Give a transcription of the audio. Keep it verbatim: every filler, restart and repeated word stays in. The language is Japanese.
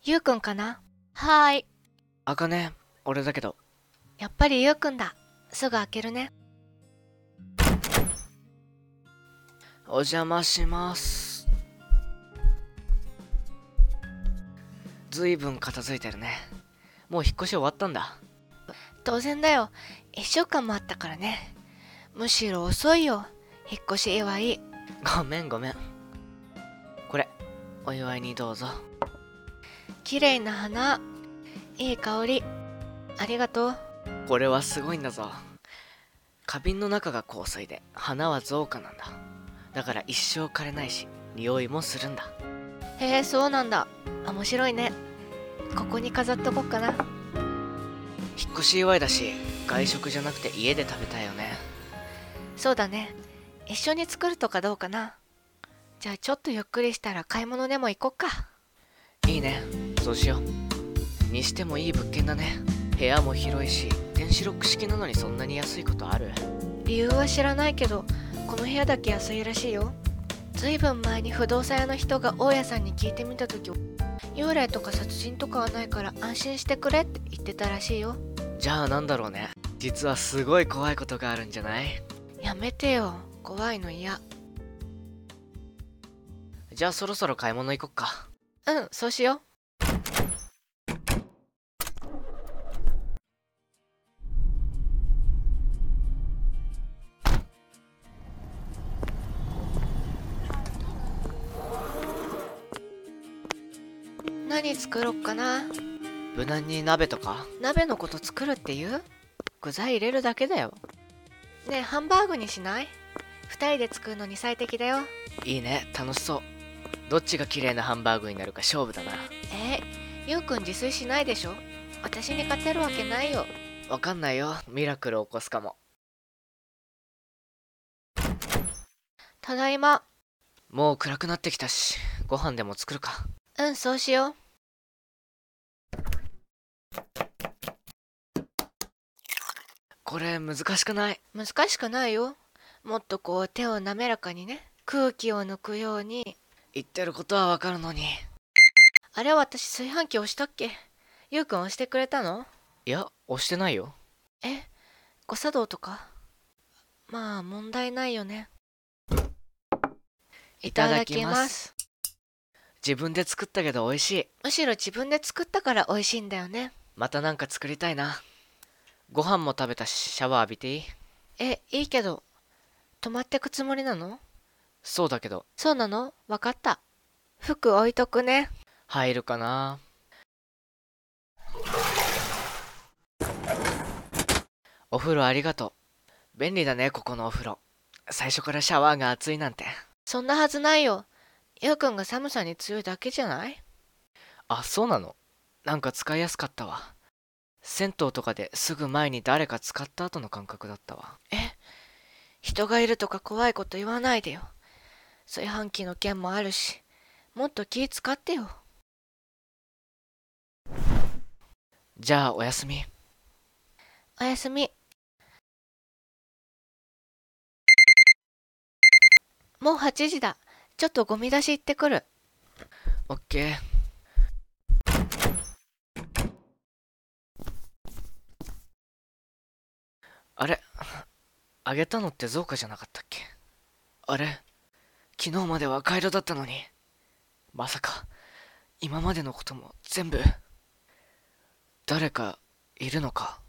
ゆうくんかな。はーい。 あかね、俺だけど。 やっぱりゆうくんだ。すぐ開けるね。 お邪魔します。ずいぶん片付いてるね。もう引っ越し終わったんだ。 当然だよ。一週間もあったからね。むしろ遅いよ。引っ越し祝い。 ごめんごめん。これ、お祝いにどうぞ。 綺麗な花。いい香り。ありがとう。 これはすごいんだぞ。花瓶の中が香水で、花は造花なんだ。だから一生枯れないし、匂いもするんだ。 へえ、そうなんだ。面白いね。ここに飾っとこっかな。 引っ越し祝いだし、外食じゃなくて家で食べたいよね。 そうだね。一緒に作るとかどうかな。じゃあちょっとゆっくりしたら買い物でも行こっか。 いいね、そうしよう。にしてもいい物件だね。部屋も広いし、電子ロック式なのにそんなに安いことある？ 理由は知らないけど、この部屋だけ安いらしいよ。ずいぶん前に不動産屋の人が大家さんに聞いてみたとき、幽霊とか殺人とかはないから安心してくれって言ってたらしいよ。 じゃあなんだろうね。実はすごい怖いことがあるんじゃない？ やめてよ、怖いの嫌。 じゃあそろそろ買い物行こっか。 うん、そうしよう。何作ろっかな。 無難に鍋とか？ 鍋のこと作るって言う？具材入れるだけだよ。ねえ、ハンバーグにしない？二人で作るのに最適だよ。 いいね、楽しそう。どっちが綺麗なハンバーグになるか勝負だな。 え、ゆうくん自炊しないでしょ？私に勝てるわけないよ。 わかんないよ、ミラクル起こすかも。 ただいま。 もう暗くなってきたし、ご飯でも作るか。 うん、そうしよう。 これ難しくない？ 難しくないよ。もっとこう手を滑らかにね、空気を抜くように。 言ってることはわかるのに。 あれ、私炊飯器押したっけ？ゆうくん押してくれたの？ いや、押してないよ。 え、誤作動とか？まあ問題ないよね。いただきます。 自分で作ったけど美味しい。 むしろ自分で作ったから美味しいんだよね。 またなんか作りたいな。ご飯も食べたし、シャワー浴びていい？ え、いいけど、泊まってくつもりなの？ そうだけど。 そうなの？わかった。服置いとくね。 入るかな。お風呂ありがとう。便利だね、ここのお風呂。最初からシャワーが熱いなんて。 そんなはずないよ。ゆうくんが寒さに強いだけじゃない？ あ、そうなの？なんか使いやすかったわ。銭湯とかですぐ前に誰か使った後の感覚だったわ。 え、人がいるとか怖いこと言わないでよ。炊飯器の件もあるし、もっと気使ってよ。 じゃあおやすみ。 おやすみ。もうはちじだ。ちょっとゴミ出し行ってくる。 オッケー。あれ、あげたのってゾウカじゃなかったっけ？あれ、昨日まではカエルだったのに。まさか今までのことも全部。誰かいるのか？